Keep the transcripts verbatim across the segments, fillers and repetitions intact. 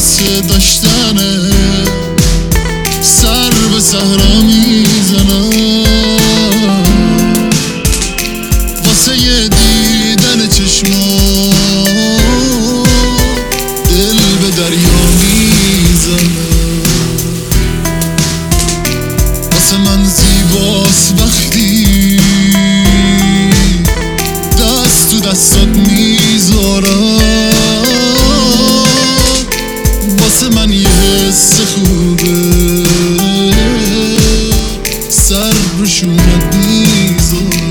واسه داشتنه سر به صحرا میزنم، واسه یه دیدن چشمات دل به دریا میزنم. واسه من زیباست وقتی دست تو دستات میذارم، واسه من یه حس خوبه سر روشونت میذارم.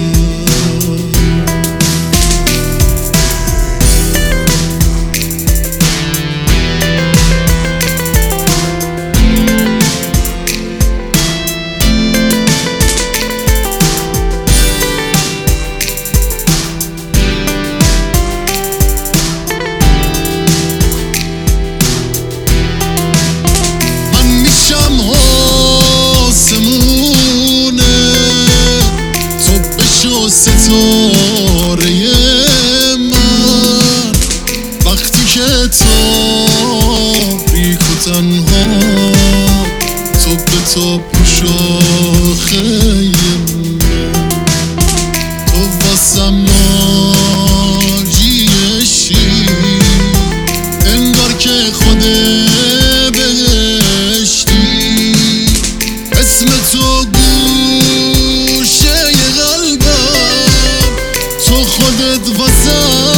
ستاره من وقتی که تاریک و تنها تو به تو شاخه من، تو واسم ناجی شیر انگار که خود بهشتی، اسم تو گوشه قلبم، تو خودت واسم